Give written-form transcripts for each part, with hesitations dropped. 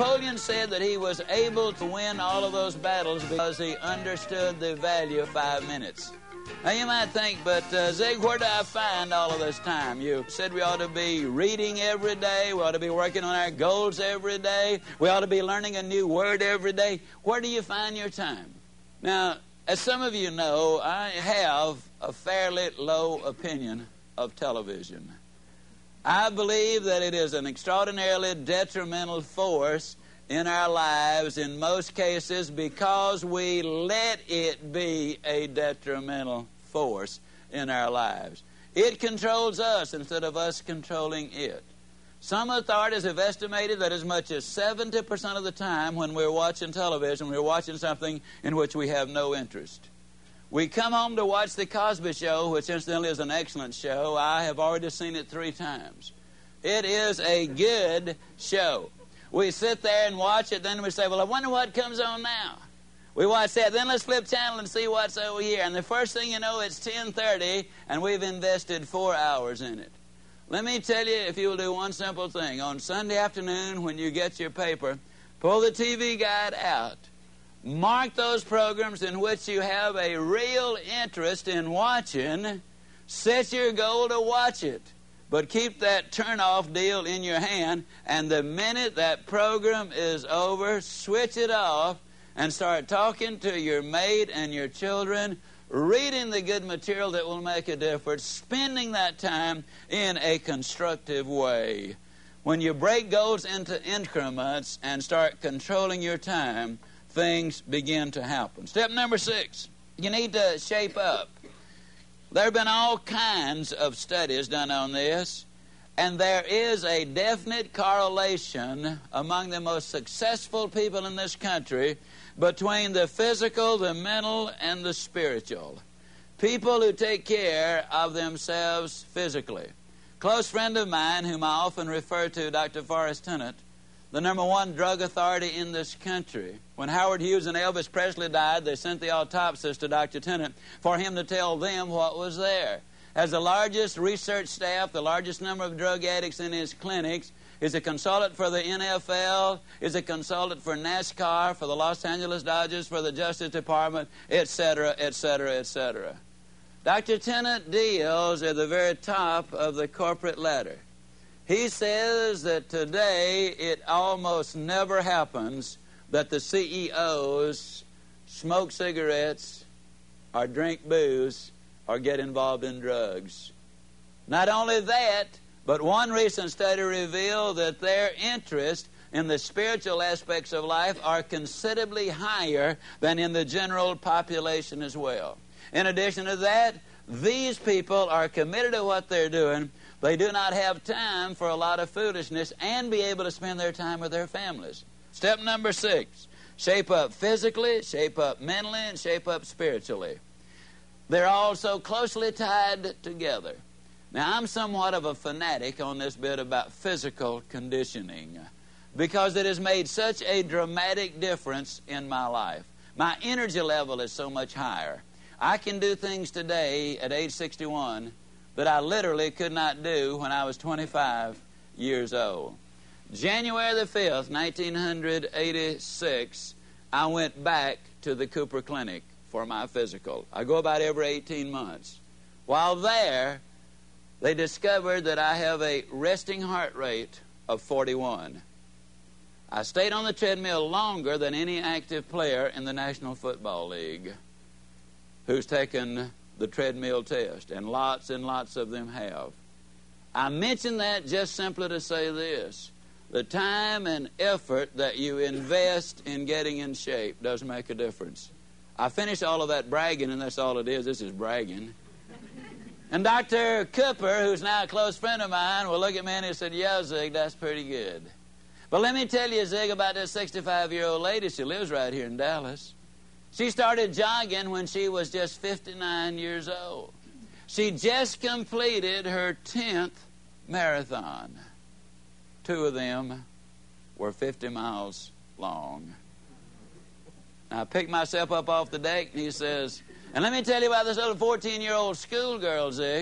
Napoleon said that he was able to win all of those battles because he understood the value of 5 minutes. Now, you might think, but Zig, where do I find all of this time? You said we ought to be reading every day. We ought to be working on our goals every day. We ought to be learning a new word every day. Where do you find your time? Now, as some of you know, I have a fairly low opinion of television. I believe that it is an extraordinarily detrimental force in our lives in most cases because we let it be a detrimental force in our lives. It controls us instead of us controlling it. Some authorities have estimated that as much as 70% of the time when we're watching television, we're watching something in which we have no interest. We come home to watch The Cosby Show, which incidentally is an excellent show. I have already seen it 3 times. It is a good show. We sit there and watch it, then we say, well, I wonder what comes on now. We watch that, then let's flip channel and see what's over here. And the first thing you know, it's 10:30, and we've invested 4 hours in it. Let me tell you, if you'll do one simple thing. On Sunday afternoon, when you get your paper, pull the TV guide out. Mark those programs in which you have a real interest in watching. Set your goal to watch it. But keep that turn-off deal in your hand, and the minute that program is over, switch it off and start talking to your mate and your children, reading the good material that will make a difference, spending that time in a constructive way. When you break goals into increments and start controlling your time, things begin to happen. Step number 6, you need to shape up. There have been all kinds of studies done on this, and there is a definite correlation among the most successful people in this country between the physical, the mental, and the spiritual. People who take care of themselves physically. Close friend of mine, whom I often refer to, Dr. Forrest Tennant, the #1 drug authority in this country. When Howard Hughes and Elvis Presley died, they sent the autopsies to Dr. Tennant for him to tell them what was there. Has the largest research staff, the largest number of drug addicts in his clinics, is a consultant for the NFL, is a consultant for NASCAR, for the Los Angeles Dodgers, for the Justice Department, etc., etc., etc. Dr. Tennant deals at the very top of the corporate ladder. He says that today it almost never happens that the CEOs smoke cigarettes or drink booze or get involved in drugs. Not only that, but one recent study revealed that their interest in the spiritual aspects of life are considerably higher than in the general population as well. In addition to that, these people are committed to what they're doing. They do not have time for a lot of foolishness and be able to spend their time with their families. Step number 6, shape up physically, shape up mentally, and shape up spiritually. They're all so closely tied together. Now, I'm somewhat of a fanatic on this bit about physical conditioning because it has made such a dramatic difference in my life. My energy level is so much higher. I can do things today at age 61 that I literally could not do when I was 25 years old. January the 5th, 1986, I went back to the Cooper Clinic for my physical. I go about every 18 months. While there, they discovered that I have a resting heart rate of 41. I stayed on the treadmill longer than any active player in the National Football League who's taken the treadmill test, and lots of them have. I mention that just simply to say this. The time and effort that you invest in getting in shape does make a difference. I finished all of that bragging, and that's all it is. This is bragging. And Dr. Cooper, who's now a close friend of mine, will look at me and he said, yeah, Zig, that's pretty good. But let me tell you, Zig, about this 65-year-old lady. She lives right here in Dallas. She started jogging when she was just 59 years old. She just completed her 10th marathon. 2 of them were 50 miles long. I picked myself up off the deck, and he says, and let me tell you about this little 14-year-old schoolgirl, Zig.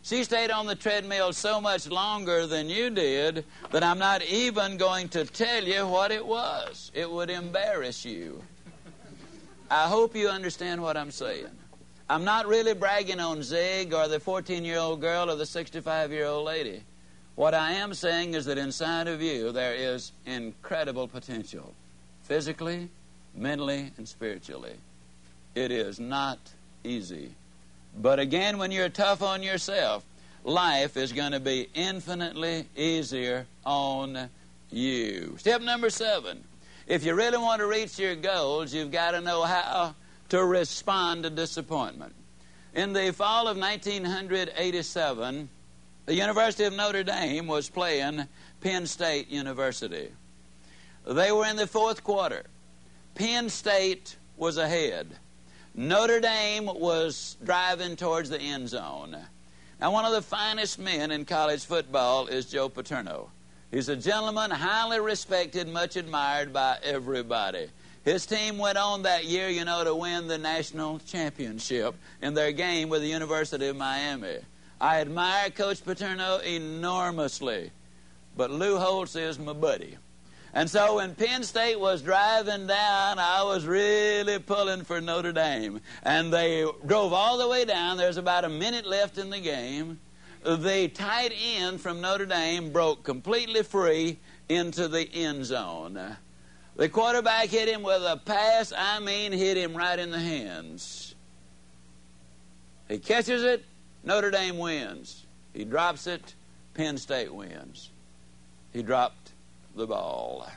She stayed on the treadmill so much longer than you did that I'm not even going to tell you what it was. It would embarrass you. I hope you understand what I'm saying. I'm not really bragging on Zig or the 14-year-old girl or the 65-year-old lady. What I am saying is that inside of you there is incredible potential, physically, mentally, and spiritually. It is not easy. But again, when you're tough on yourself, life is going to be infinitely easier on you. Step number 7. If you really want to reach your goals, you've got to know how to respond to disappointment. In the fall of 1987, the University of Notre Dame was playing Penn State University. They were in the fourth quarter. Penn State was ahead. Notre Dame was driving towards the end zone. Now, one of the finest men in college football is Joe Paterno. He's a gentleman, highly respected, much admired by everybody. His team went on that year, to win the national championship in their game with the University of Miami. I admire Coach Paterno enormously, but Lou Holtz is my buddy. And so when Penn State was driving down, I was really pulling for Notre Dame. And they drove all the way down. There's about a minute left in the game. The tight end from Notre Dame broke completely free into the end zone. The quarterback hit him with a pass, hit him right in the hands. He catches it, Notre Dame wins. He drops it, Penn State wins. He dropped the ball.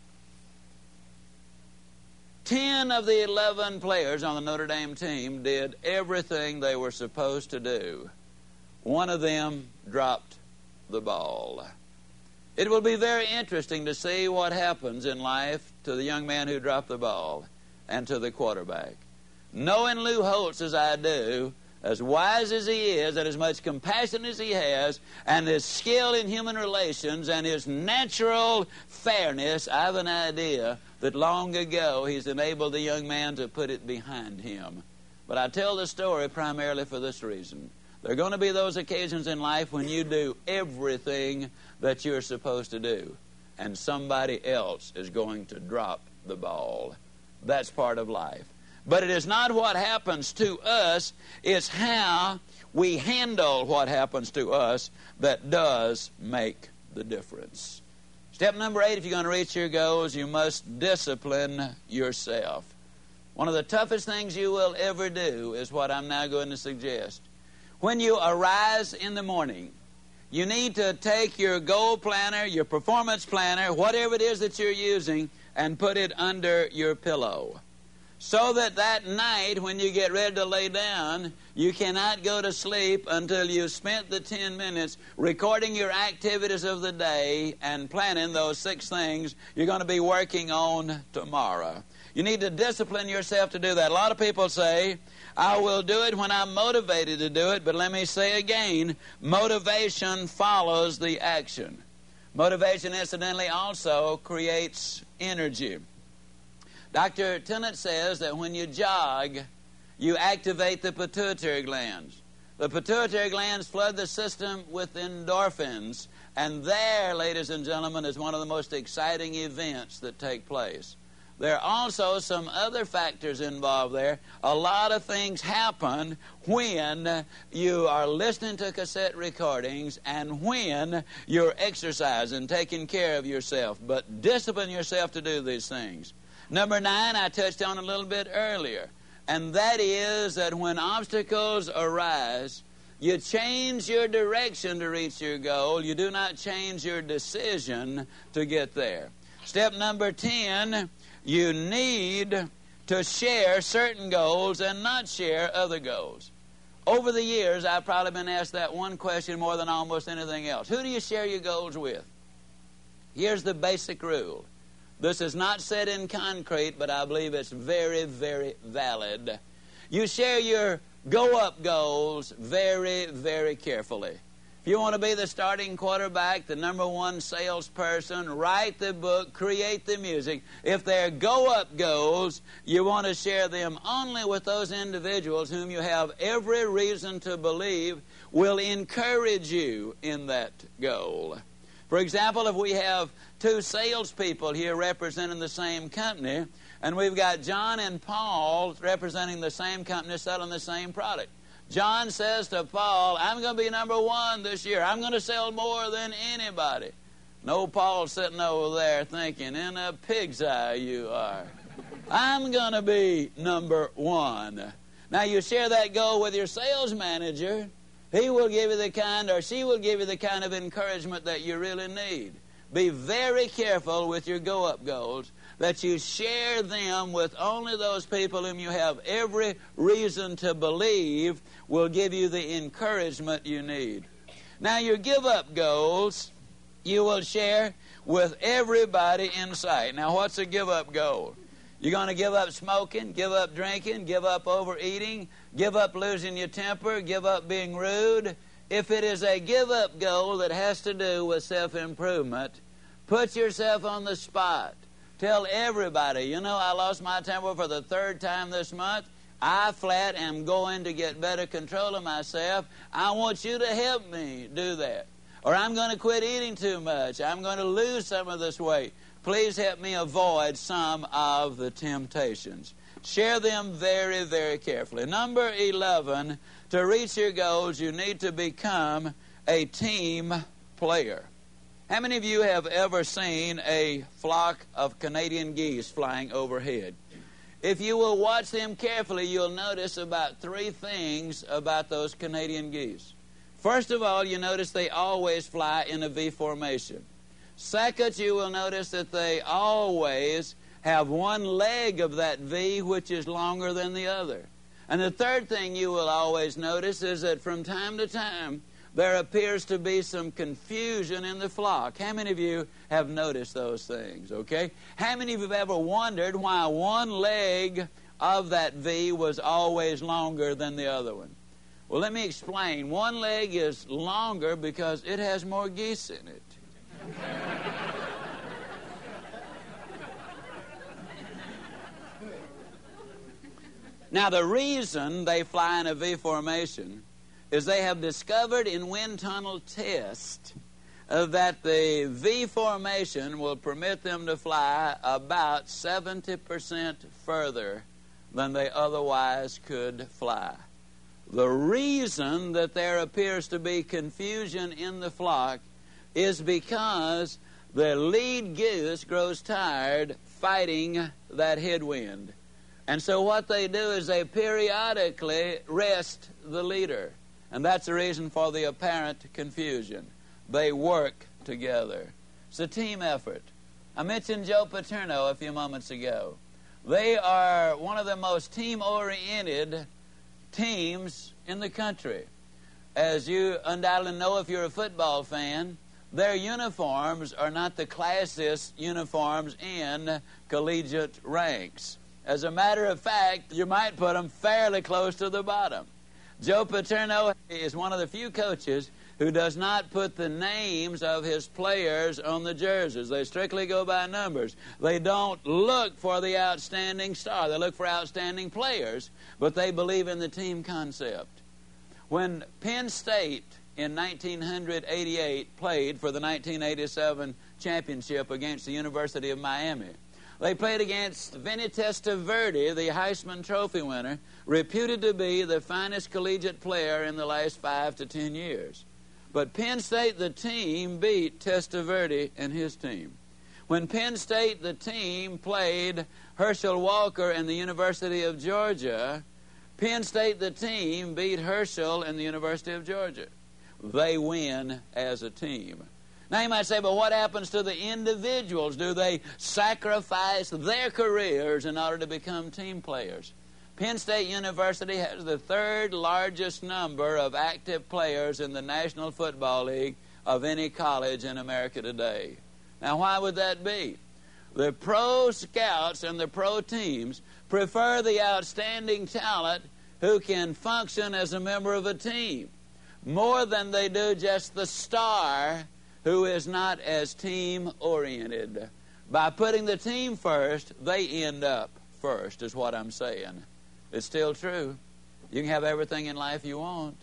10 of the 11 players on the Notre Dame team did everything they were supposed to do. One of them dropped the ball. It will be very interesting to see what happens in life to the young man who dropped the ball and to the quarterback. Knowing Lou Holtz as I do, as wise as he is, and as much compassion as he has, and his skill in human relations, and his natural fairness, I have an idea that long ago he's enabled the young man to put it behind him. But I tell the story primarily for this reason. There are going to be those occasions in life when you do everything that you're supposed to do, and somebody else is going to drop the ball. That's part of life. But it is not what happens to us, it's how we handle what happens to us that does make the difference. Step number 8, if you're going to reach your goals, you must discipline yourself. One of the toughest things you will ever do is what I'm now going to suggest. When you arise in the morning, you need to take your goal planner, your performance planner, whatever it is that you're using, and put it under your pillow. So that night when you get ready to lay down, you cannot go to sleep until you've spent the 10 minutes recording your activities of the day and planning those 6 things you're going to be working on tomorrow. You need to discipline yourself to do that. A lot of people say, I will do it when I'm motivated to do it, but let me say again, motivation follows the action. Motivation, incidentally, also creates energy. Dr. Tennant says that when you jog, you activate the pituitary glands. The pituitary glands flood the system with endorphins, and there, ladies and gentlemen, is one of the most exciting events that take place. There are also some other factors involved there. A lot of things happen when you are listening to cassette recordings and when you're exercising, taking care of yourself. But discipline yourself to do these things. Number 9, I touched on a little bit earlier, and that is that when obstacles arise, you change your direction to reach your goal. You do not change your decision to get there. Step number 10, you need to share certain goals and not share other goals. Over the years, I've probably been asked that one question more than almost anything else. Who do you share your goals with? Here's the basic rule. This is not set in concrete, but I believe it's very, very valid. You share your go-up goals very, very carefully. If you want to be the starting quarterback, the number 1 salesperson, write the book, create the music. If they're go-up goals, you want to share them only with those individuals whom you have every reason to believe will encourage you in that goal. For example, if we have two salespeople here representing the same company, and we've got John and Paul representing the same company selling the same product. John says to Paul, I'm going to be number one this year. I'm going to sell more than anybody. No, Paul's sitting over there thinking, in a pig's eye you are. I'm going to be number one. Now, you share that goal with your sales manager. He will give you the kind, or she will give you the kind of encouragement that you really need. Be very careful with your go-up goals, that you share them with only those people whom you have every reason to believe will give you the encouragement you need. Now, your give-up goals, you will share with everybody in sight. Now, what's a give-up goal? You're going to give up smoking, give up drinking, give up overeating, give up losing your temper, give up being rude. If it is a give-up goal that has to do with self-improvement, put yourself on the spot. Tell everybody, I lost my temper for the third time this month. I flat am going to get better control of myself. I want you to help me do that. Or I'm going to quit eating too much. I'm going to lose some of this weight. Please help me avoid some of the temptations. Share them very, very carefully. Number 11, to reach your goals, you need to become a team player. How many of you have ever seen a flock of Canadian geese flying overhead? If you will watch them carefully, you'll notice about three things about those Canadian geese. First of all, you notice they always fly in a V formation. Second, you will notice that they always have one leg of that V which is longer than the other. And the third thing you will always notice is that from time to time, there appears to be some confusion in the flock. How many of you have noticed those things, okay? How many of you have ever wondered why one leg of that V was always longer than the other one? Well, let me explain. One leg is longer because it has more geese in it. Now, the reason they fly in a V formation is they have discovered in wind tunnel tests that the V formation will permit them to fly about 70% further than they otherwise could fly. The reason that there appears to be confusion in the flock is because the lead goose grows tired fighting that headwind. And so what they do is they periodically rest the leader. And that's the reason for the apparent confusion. They work together. It's a team effort. I mentioned Joe Paterno a few moments ago. They are one of the most team-oriented teams in the country. As you undoubtedly know if you're a football fan, their uniforms are not the classiest uniforms in collegiate ranks. As a matter of fact, you might put them fairly close to the bottom. Joe Paterno is one of the few coaches who does not put the names of his players on the jerseys. They strictly go by numbers. They don't look for the outstanding star. They look for outstanding players, but they believe in the team concept. When Penn State in 1988 played for the 1987 championship against the University of Miami, they played against Vinny Testaverde, the Heisman Trophy winner, reputed to be the finest collegiate player in the last 5 to 10 years. But Penn State, the team, beat Testaverde and his team. When Penn State, the team, played Herschel Walker and the University of Georgia, Penn State, the team, beat Herschel and the University of Georgia. They win as a team. Now you might say, but what happens to the individuals? Do they sacrifice their careers in order to become team players? Penn State University has the third largest number of active players in the National Football League of any college in America today. Now why would that be? The pro scouts and the pro teams prefer the outstanding talent who can function as a member of a team more than they do just the star who is not as team-oriented. By putting the team first, they end up first, is what I'm saying. It's still true. You can have everything in life you want.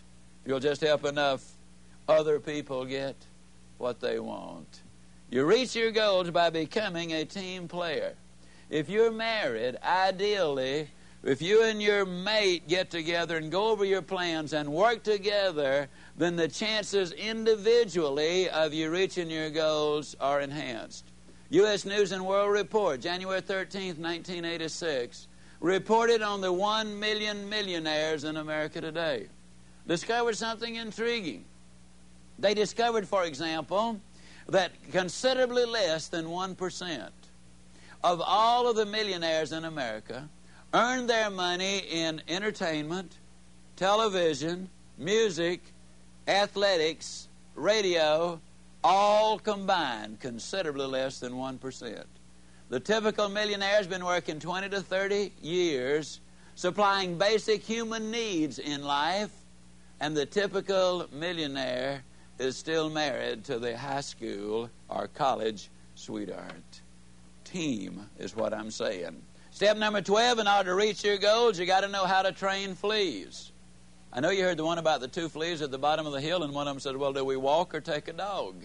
You'll just help enough other people get what they want. You reach your goals by becoming a team player. If you're married, ideally, if you and your mate get together and go over your plans and work together, then the chances individually of you reaching your goals are enhanced. U.S. News and World Report, January 13th, 1986, reported on the 1 million millionaires in America today. Discovered something intriguing. They discovered, for example, that considerably less than 1% of all of the millionaires in America earn their money in entertainment, television, music, athletics, radio, all combined, considerably less than 1%. The typical millionaire has been working 20 to 30 years, supplying basic human needs in life, and the typical millionaire is still married to the high school or college sweetheart. Team is what I'm saying. Step number 12, in order to reach your goals, you got to know how to train fleas. I know you heard the one about the 2 fleas at the bottom of the hill, and one of them said, well, do we walk or take a dog?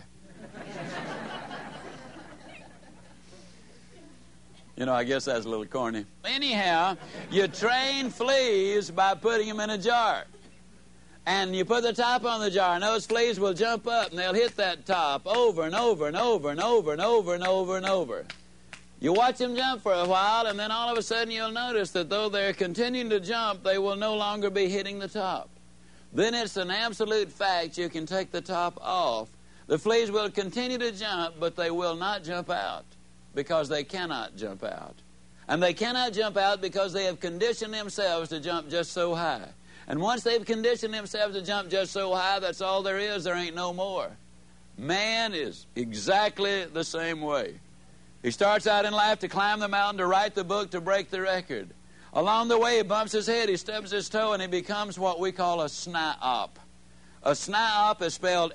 You know, I guess that's a little corny. Anyhow, you train fleas by putting them in a jar. And you put the top on the jar, and those fleas will jump up, and they'll hit that top over and over and over and over and over and over and over. You watch them jump for a while, and then all of a sudden you'll notice that though they're continuing to jump, they will no longer be hitting the top. Then it's an absolute fact you can take the top off. The fleas will continue to jump, but they will not jump out because they cannot jump out. And they cannot jump out because they have conditioned themselves to jump just so high. And once they've conditioned themselves to jump just so high, that's all there is. There ain't no more. Man is exactly the same way. He starts out in life to climb the mountain, to write the book, to break the record. Along the way, he bumps his head, he stubs his toe, and he becomes what we call a SNIOP. A SNIOP is spelled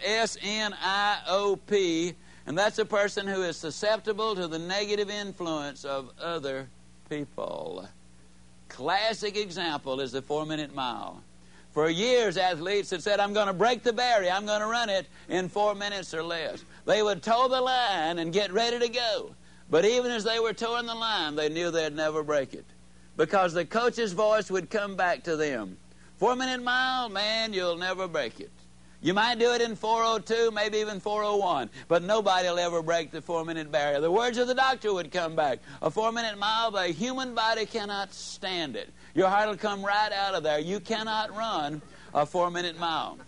S-N-I-O-P, and that's a person who is susceptible to the negative influence of other people. Classic example is the 4-minute mile. For years, athletes had said, I'm going to break the barrier. I'm going to run it in 4 minutes or less. They would toe the line and get ready to go. But even as they were towing the line, they knew they'd never break it. Because the coach's voice would come back to them. 4-minute mile, man, you'll never break it. You might do it in 4:02, maybe even 4:01, but nobody will ever break the 4-minute barrier. The words of the doctor would come back. A 4-minute mile, the human body cannot stand it. Your heart will come right out of there. You cannot run a 4-minute mile.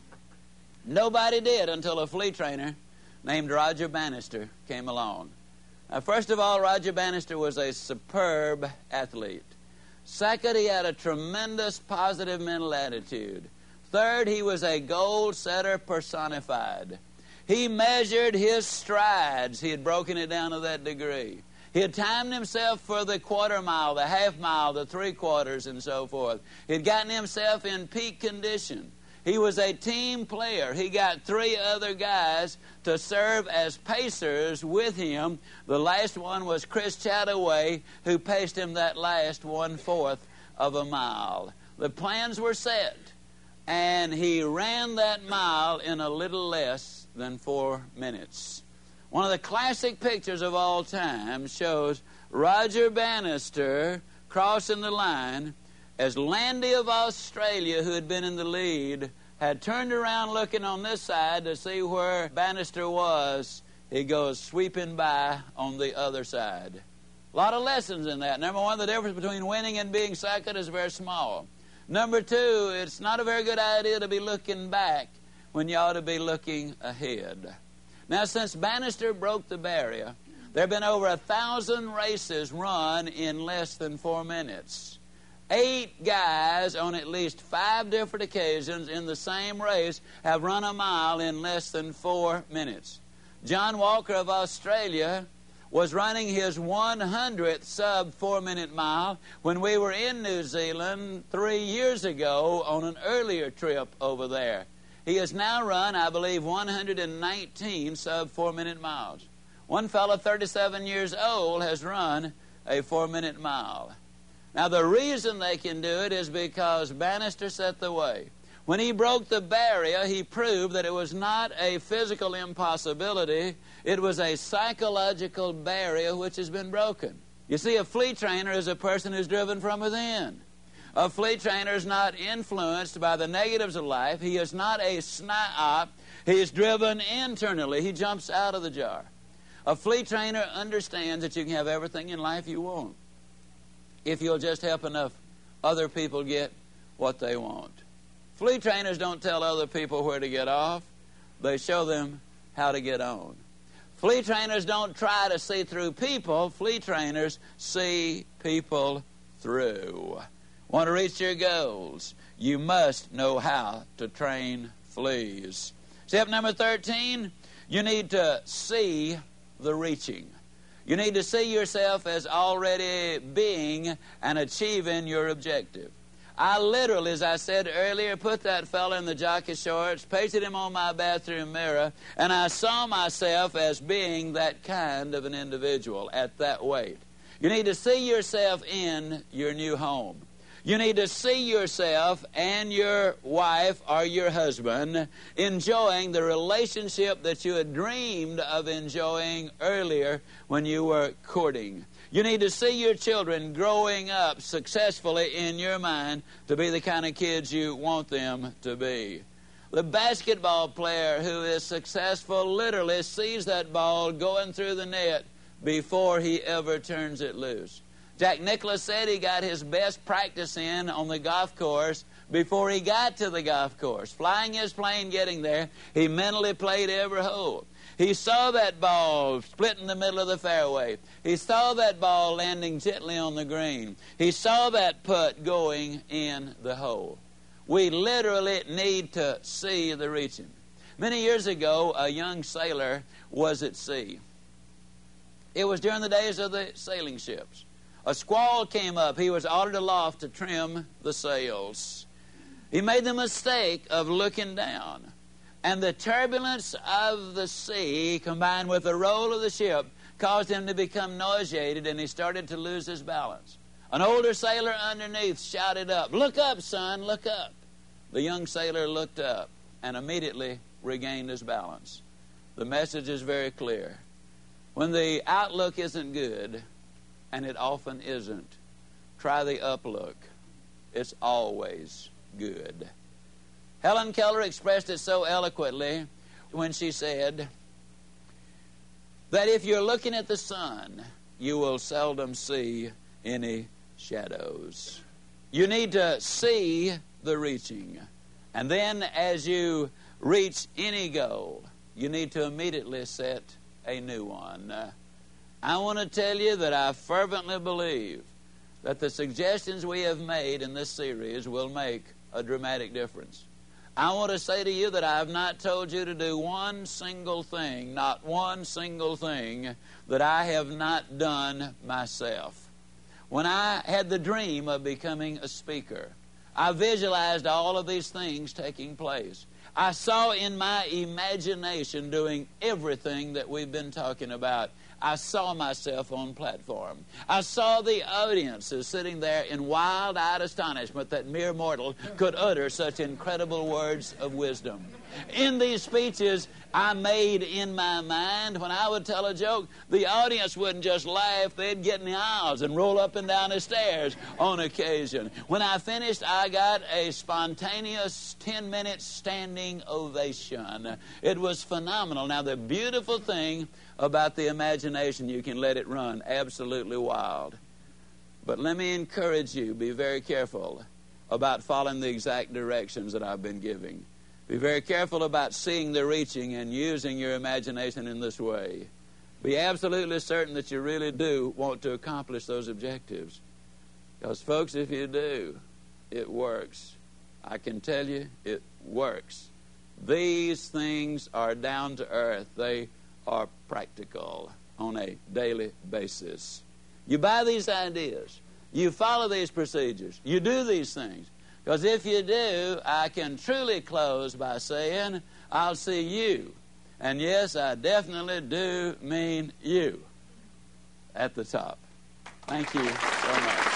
Nobody did until a flea trainer named Roger Bannister came along. Now, first of all, Roger Bannister was a superb athlete. Second, he had a tremendous positive mental attitude. Third, he was a goal setter personified. He measured his strides. He had broken it down to that degree. He had timed himself for the quarter mile, the half mile, the 3/4, and so forth. He had gotten himself in peak condition. He was a team player. He got 3 other guys to serve as pacers with him. The last one was Chris Chataway, who paced him that last 1/4 of a mile. The plans were set, and he ran that mile in a little less than 4 minutes. One of the classic pictures of all time shows Roger Bannister crossing the line as Landy of Australia, who had been in the lead, had turned around looking on this side to see where Bannister was. He goes sweeping by on the other side. A lot of lessons in that. Number one, the difference between winning and being second is very small. Number two, it's not a very good idea to be looking back when you ought to be looking ahead. Now, since Bannister broke the barrier, there have been over 1,000 races run in less than 4 minutes. 8 guys on at least 5 different occasions in the same race have run a mile in less than 4 minutes. John Walker of Australia was running his 100th sub-4-minute mile when we were in New Zealand 3 years ago on an earlier trip over there. He has now run, I believe, 119 sub-4-minute miles. One fellow, 37 years old, has run a 4-minute mile. Now, the reason they can do it is because Bannister set the way. When he broke the barrier, he proved that it was not a physical impossibility. It was a psychological barrier which has been broken. You see, a flea trainer is a person who's driven from within. A flea trainer is not influenced by the negatives of life. He is not a snob. He is driven internally. He jumps out of the jar. A flea trainer understands that you can have everything in life you want if you'll just help enough other people get what they want. Flea trainers don't tell other people where to get off. They show them how to get on. Flea trainers don't try to see through people. Flea trainers see people through. Want to reach your goals? You must know how to train fleas. Step number 13, you need to see the reaching. You need to see yourself as already being and achieving your objective. I literally, as I said earlier, put that fella in the jockey shorts, pasted him on my bathroom mirror, and I saw myself as being that kind of an individual at that weight. You need to see yourself in your new home. You need to see yourself and your wife or your husband enjoying the relationship that you had dreamed of enjoying earlier when you were courting. You need to see your children growing up successfully in your mind to be the kind of kids you want them to be. The basketball player who is successful literally sees that ball going through the net before he ever turns it loose. Jack Nicklaus said he got his best practice in on the golf course before he got to the golf course. Flying his plane, getting there, he mentally played every hole. He saw that ball split in the middle of the fairway. He saw that ball landing gently on the green. He saw that putt going in the hole. We literally need to see the reaching. Many years ago, a young sailor was at sea. It was during the days of the sailing ships. A squall came up. He was ordered aloft to trim the sails. He made the mistake of looking down. And the turbulence of the sea, combined with the roll of the ship, caused him to become nauseated, and he started to lose his balance. An older sailor underneath shouted up, "Look up, son, look up." The young sailor looked up and immediately regained his balance. The message is very clear. When the outlook isn't good, and it often isn't, try the uplook. It's always good. Helen Keller expressed it so eloquently when she said that if you're looking at the sun, you will seldom see any shadows. You need to see the reaching. And then as you reach any goal, you need to immediately set a new one. I want to tell you that I fervently believe that the suggestions we have made in this series will make a dramatic difference. I want to say to you that I have not told you to do one single thing, not one single thing, that I have not done myself. When I had the dream of becoming a speaker, I visualized all of these things taking place. I saw in my imagination doing everything that we've been talking about. I saw myself on platform. I saw the audiences sitting there in wild-eyed astonishment that mere mortal could utter such incredible words of wisdom. In these speeches I made in my mind, when I would tell a joke, the audience wouldn't just laugh, they'd get in the aisles and roll up and down the stairs on occasion. When I finished, I got a spontaneous 10-minute standing ovation. It was phenomenal. Now, the beautiful thing about the imagination, you can let it run absolutely wild. But let me encourage you, be very careful about following the exact directions that I've been giving. Be very careful about seeing the reaching and using your imagination in this way. Be absolutely certain that you really do want to accomplish those objectives. Because, folks, if you do, it works. I can tell you, it works. These things are down to earth. They are practical on a daily basis. You buy these ideas. You follow these procedures. You do these things. Because if you do, I can truly close by saying, I'll see you. And yes, I definitely do mean you at the top. Thank you so much.